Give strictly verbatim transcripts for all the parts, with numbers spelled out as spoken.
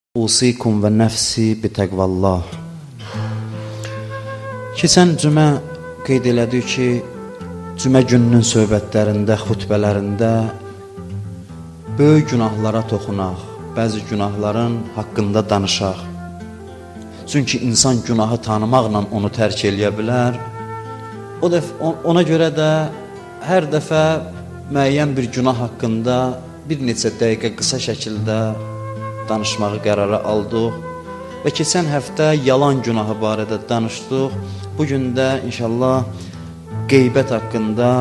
Usikum və nəfsi bitəqvallah. Keçən cümə qeyd elədik ki, cümə gününün söhbətlərində, xutbələrində böyük günahlara toxunaq, bəzi günahların haqqında danışaq. Çünki insan günahı tanımaqla onu tərk eləyə bilər. O dəf ona görə də hər dəfə müəyyən bir günah haqqında bir neçə dəqiqə qısa şəkildə danışmağı qərara aldıq və keçən həftə yalan günahı barədə danışdıq. Bugün də inşallah qeybət haqqında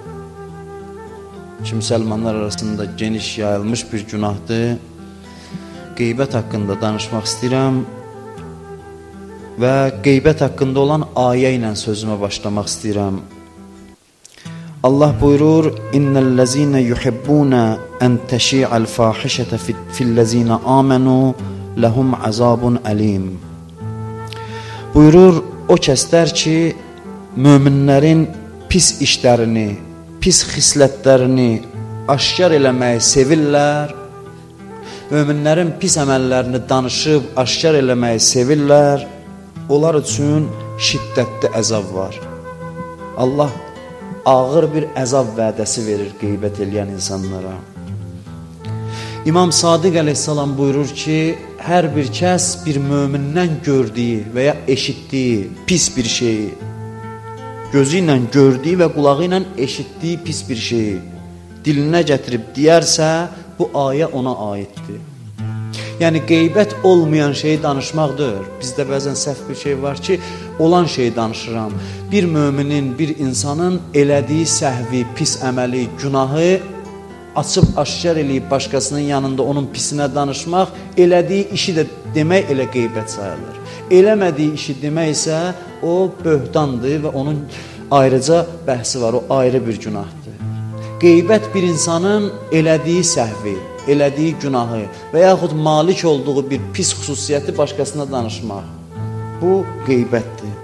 ki, müsəlmanlar arasında geniş yayılmış bir günahdır. Qeybət haqqında danışmaq istəyirəm və qeybət haqqında olan ayə ilə sözümə başlamaq istəyirəm. Allah buyurur: İnnellezine yuhibbuna en teşi'al fahişete fillezine amenu lehum azabun alim. Buyurur, o kəslər ki, möminlərin pis işlərini, pis xislətlərini aşkar eləməyi sevirlər, möminlərin pis əməllərini danışıb aşkar eləməyi sevirlər, onlar üçün şiddətli əzab var. Allah ağır bir əzab vədəsi verir qeybət eləyən insanlara. İmam Sadiq əleyhissalam buyurur ki, hər bir kəs bir mömindən gördüyü və ya eşitdiyi pis bir şeyi, gözü ilə gördüyü və qulağı ilə eşitdiyi pis bir şeyi dilinə gətirib deyərsə, bu ayə ona aiddir. Yəni, qeybət olmayan şeyi danışmaqdır. Bizdə bəzən səhv bir şey var ki, olan şeyi danışıram. Bir möminin, bir insanın elədiyi səhvi, pis əməli, günahı açıb aşkar eləyib başqasının yanında onun pisinə danışmaq, elədiyi işi də demək elə qeybət sayılır. Eləmədiyi işi demək isə o böhtandır və onun ayrıca bəhsi var, o ayrı bir günahdır. Qeybət bir insanın elədiyi səhvi, elədiyi günahı və yaxud malik olduğu bir pis xüsusiyyəti başqasına danışmaq. Bu qeybətdir.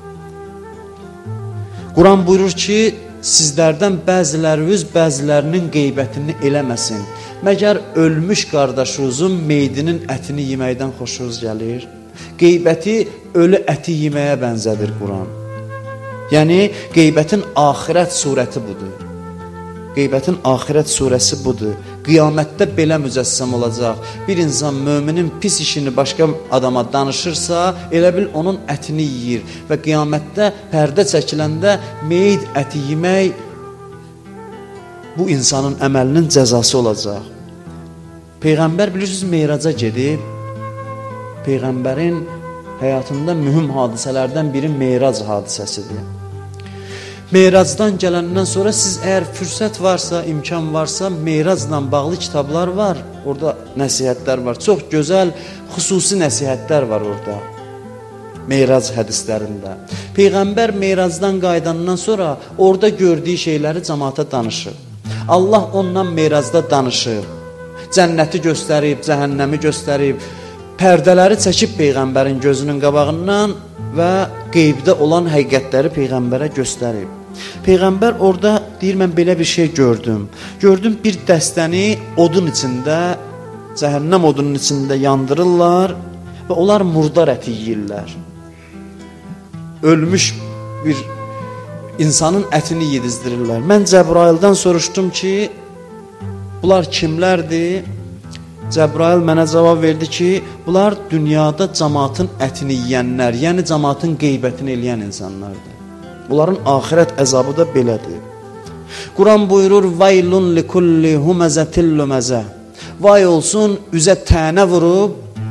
Quran buyurur ki, sizlərdən bəziləriniz bəzilərinin qeybətini eləməsin. Məgər ölmüş qardaşınızın meydinin ətini yeməkdən xoşunuz gəlir? Qeybəti ölü əti yeməyə bənzədir Quran. Yəni, qeybətin axirət surəti budur. Qeybətin axirət surəsi budur. Qiyamətdə belə mücəssəm olacaq. Bir insan möminin pis işini başqa adama danışırsa, elə bil onun ətini yiyir. Və qiyamətdə pərdə çəkiləndə meyid əti yemək bu insanın əməlinin cəzası olacaq. Peyğəmbər bilirsiniz, Meyraca gedib. Peyğəmbərin həyatında mühüm hadisələrdən biri Meyrac hadisəsidir. Meyracdan gələndən sonra siz əgər fürsət varsa, imkan varsa, Meyracla bağlı kitablar var, orada nəsihətlər var, çox gözəl, xüsusi nəsihətlər var orada, Meyrac hədislərində. Peyğəmbər Meyracdan qayıdandan sonra orada gördüyü şeyləri cəmaata danışır. Allah ondan Meyracda danışır, cənnəti göstərib, cəhənnəmi göstərib, pərdələri çəkib Peyğəmbərin gözünün qabağından və qeybdə olan həqiqətləri Peyğəmbərə göstərib. Peyğəmbər orada deyir, mən belə bir şey gördüm. Gördüm bir dəstəni odun içində, cəhənnəm odunun içində yandırırlar və onlar murdar əti yiyirlər. Ölmüş bir insanın ətini yedizdirirlər. Mən Cəbraildən soruşdum ki, bunlar kimlərdir? Cəbrail mənə cavab verdi ki, bunlar dünyada cəmaatın ətini yiyənlər, yəni cəmaatın qeybətini eləyən insanlardır. Bunların axirət əzabı da belədir. Quran buyurur: Vaylun likulli huməzətil luməzə. Vay olsun üzə tənə vurub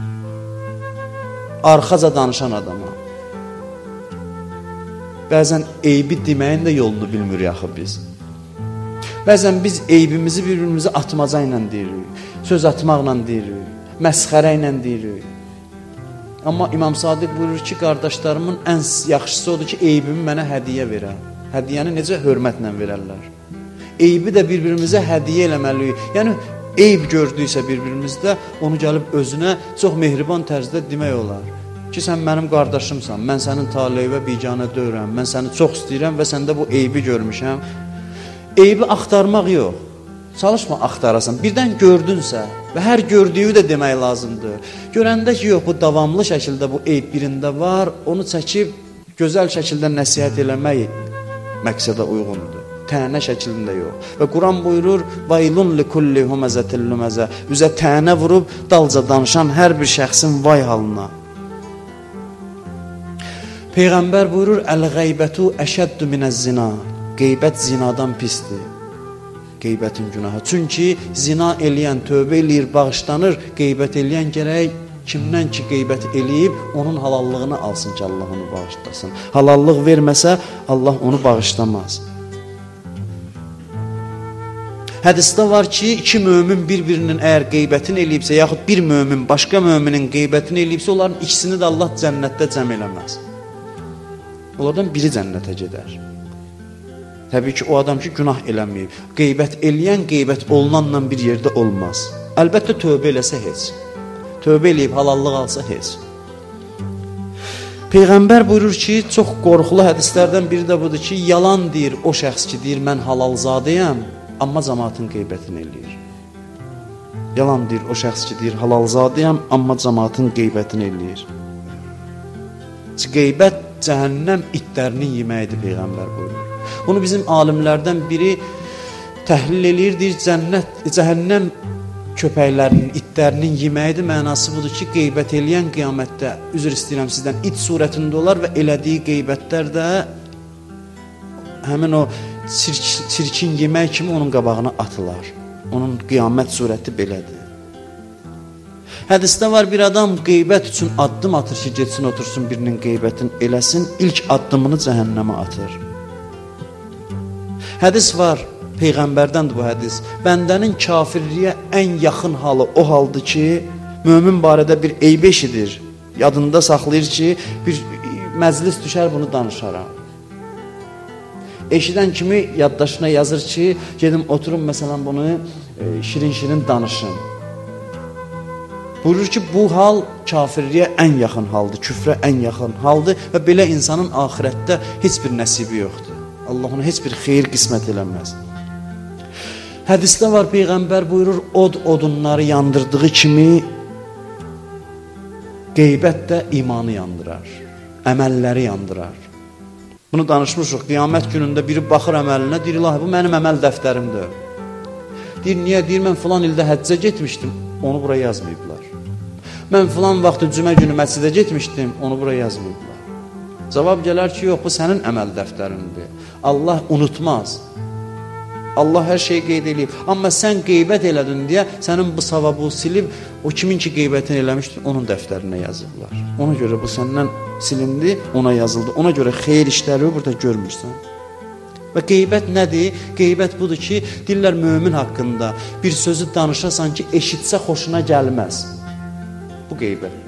arxaca danışan adama. Bəzən eybi deməyin də yolunu bilmirik axı biz. Bəzən biz eybimizi bir-birimizə atmaca ilə deyirik, söz atmaqla deyirik, məsxərə ilə deyirik. Amma İmam Sadiq buyurur ki, qardaşlarımın ən yaxşısı odur ki, eybimi mənə hədiyyə verər. Hədiyyəni necə hörmətlə verərlər. Eybi də bir-birimizə hədiyyə eləməliyik. Yəni, eyb gördüysə bir-birimizdə, onu gəlib özünə çox mehriban tərzdə demək olar. Ki, sən mənim qardaşımsan, mən sənin taleyvə biganə döyürəm, mən səni çox istəyirəm və səndə bu eybi görmüşəm. Eybi axtarmaq yox. Çalışma axtarasan. Birdən gördünsə və hər gördüyü də demək lazımdır. Görəndə ki, yox, bu davamlı şəkildə bu eyb birində var, onu çəkib gözəl şəkildə nəsihət eləmək məqsədə uyğundur. Tənə şəklində yox. Və Quran buyurur: "Vaylun likulli humazatil lumaza." Üzə tənə vurub dalca danışan hər bir şəxsin vay halına. Peyğəmbər buyurur: "Əl-gaybətu əşəddu minəz-zina." Qeybət zinadan pisdir. Qeybətin günahı. Çünki zina eləyən tövbə eləyir, bağışlanır. Qeybət eləyən gərək kimdən ki qeybət eləyib, onun halallığını alsın ki, Allah onu bağışlasın. Halallıq verməsə, Allah onu bağışlamaz. Hədisdə var ki, iki mömin bir-birinin əgər qeybətini eləyibsə, yaxud bir mömin başqa möminin qeybətini eləyibsə, onların ikisini də Allah cənnətdə cəm eləməz. Onlardan biri cənnətə gedər. Təbii ki, o adam ki, günah eləməyib. Qeybət eləyən, qeybət olunanla bir yerdə olmaz. Əlbəttə, tövbə eləsə heç. Tövbə eləyib, halallıq alsa heç. Peyğəmbər buyurur ki, çox qorxulu hədislərdən biri də budur ki, yalan deyir o şəxs ki, deyir, mən halalzadəyəm, amma cəmaatın qeybətini eləyir. Yalan deyir o şəxs ki, deyir, halalzadəyəm, amma cəmaatın qeybətini eləyir. Qeybət cəhənnəm itlərinin yeməyidir, Peyğəmbər buyurur. Bunu bizim alimlərdən biri təhlil eləyir, deyir, cənnət, cəhənnəm köpəklərinin, itlərinin yeməyidir. Mənası budur ki, qeybət eləyən qiyamətdə, üzr istəyirəm sizdən, it surətində olar və elədiyi qeybətlər də həmin o çirk, çirkin yemək kimi onun qabağına atılar. Onun qiyamət surəti belədir. Hədisdə var, bir adam qeybət üçün addım atır ki, geçsin, otursun, birinin qeybətini eləsin, ilk addımını cəhənnəmə atır. Hədis var, Peyğəmbərdəndir bu hədis. Bəndənin kafirliyə ən yaxın halı o haldır ki, mömin barədə bir eyb eşidir. Yadında saxlayır ki, bir məclis düşər, bunu danışaram. Eşidən kimi yaddaşına yazır ki, gedim oturum, məsələn, bunu şirin-şirin danışın. Buyurur ki, bu hal kafirliyə ən yaxın haldır, küfrə ən yaxın haldır və belə insanın axirətdə heç bir nəsibi yoxdur. Allah ona heç bir xeyir qismət eləməz. Hədisdə var, Peyğəmbər buyurur, od odunları yandırdığı kimi qeybət də imanı yandırar, əməlləri yandırar. Bunu danışmışıq, qiyamət günündə biri baxır əməlinə, deyir, ilahi, bu mənim əməl dəftərimdir. Deyir, niyə? Deyir, mən filan ildə həccə getmişdim, onu bura yazmayıblar. Mən filan vaxtı cümə günü məscidə getmişdim, onu bura yazmayıblar. Cavab gələr ki, yox, bu sənin əməl dəftərindir. Allah unutmaz. Allah hər şeyi qeyd edib. Amma sən qeybət elədin deyə sənin bu savabı silib, o kimin ki qeybətini eləmişdir, onun dəftərinə yazıblar. Ona görə bu səndən silindi, ona yazıldı. Ona görə xeyir işləri burada görmürsən. Və qeybət nədir? Qeybət budur ki, deyirlər mömin haqqında bir sözü danışasan ki, eşitsə xoşuna gəlməz. Bu qeybətdir.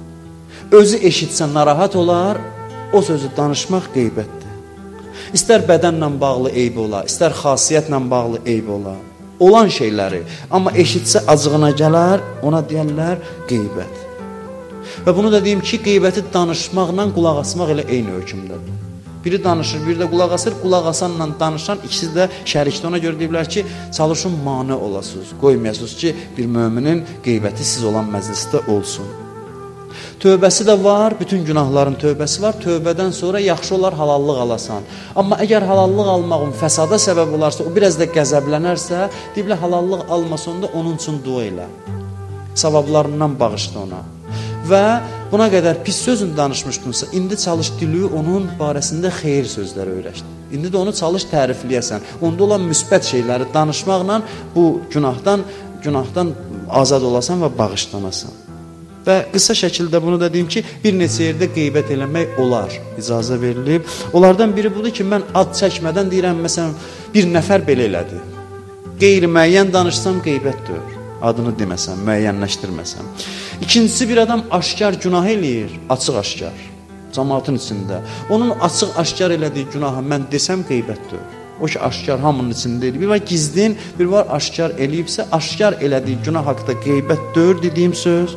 Özü eşitsə narahat olar, o sözü danışmaq qeybətdir. İstər bədənlə bağlı eybi ola, istər xasiyyətlə bağlı eybi ola. Olan şeyləri, amma eşitsə acığına gələr, ona deyərlər qeybət. Və bunu da deyim ki, qeybəti danışmaqla qulaq asmaq elə eyni hökmdədir. Biri danışır, biri də qulaq asır, qulaq asanla danışan ikisi də şərikdir. Ona görə deyirlər ki, çalışın mane olasınız, qoymayasınız ki, bir möminin qeybəti siz olan məclisdə olsun. Tövbəsi də var, bütün günahların tövbəsi var. Tövbədən sonra yaxşı olar halallıq alasan. Amma əgər halallıq almağın fəsada səbəb olarsa, o biraz da qəzəblənərsə, deyiblər halallıq almasında onun üçün dua elə. Savablarından bağışla ona. Və buna qədər pis sözün danışmışdınsa, indi çalış dili onun barəsində xeyir sözləri öyrəşdir. İndi də onu çalış tərifləyəsən. Onda olan müsbət şeyləri danışmaqla bu günahdan, günahdan azad olasan və bağışlanasan. Və qısa şəkildə bunu da deyim ki, bir neçə yerdə qeybət eləmək olar, icazə verilib. Onlardan biri budur ki, mən ad çəkmədən deyirəm, məsələn, bir nəfər belə elədi. Qeyri-müəyyən danışsam qeybətdir, adını deməsəm, müəyyənləşdirməsəm. İkincisi, bir adam aşkar günah eləyir, açıq-aşkar, cəmaatın içində. Onun açıq-aşkar elədiyi günahı mən desəm qeybətdir. O ki, aşkar hamının içində eləyib. Bir var gizlin, bir var aşkar eləyibsə, aşkar elədiyi günah haqda qeybətdir dediyim söz.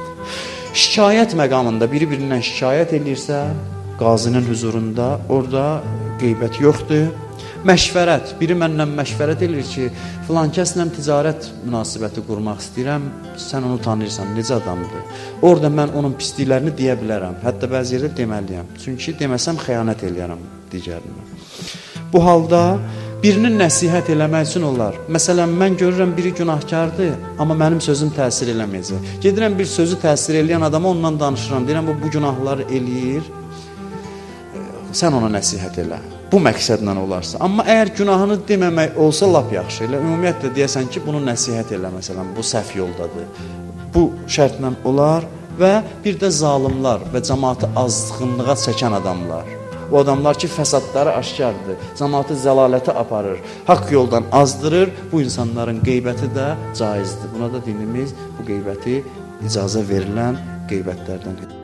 Şikayət məqamında biri-birindən şikayət eləyirsə, qazinin huzurunda, orada qeybət yoxdur. Məşvərət, biri mənlə məşvərət edir ki, filan kəslə ticarət münasibəti qurmaq istəyirəm, sən onu tanıyırsan, necə adamdır. Orada mən onun pisliklərini deyə bilərəm, hətta bəzi yerdə deməliyəm. Çünki deməsəm xəyanət eləyərəm digərinə. Bu halda birinin nəsihət eləmək üçün olar. Məsələn, mən görürəm biri günahkardır, amma mənim sözüm təsir eləməyəcək. Gedirəm bir sözü təsir eləyən adama ondan danışıram, deyirəm, bu günahları eləyir, sən ona nəsihət elə. Bu məqsədlə olarsa. Amma əgər günahını deməmək olsa, lap yaxşı elə. Ümumiyyətlə deyəsən ki, bunu nəsihət elə, məsələn, bu səhv yoldadır. Bu şərtlə olar və bir də zalimlar və cəmaatı azğınlığa çəkən adamlar. O adamlar ki, fəsadları aşkardır, cəmaatı zəlalətə aparır, haqq yoldan azdırır, bu insanların qeybəti də caizdir. Buna da dinimiz bu qeybəti icazə verilən qeybətlərdən edir.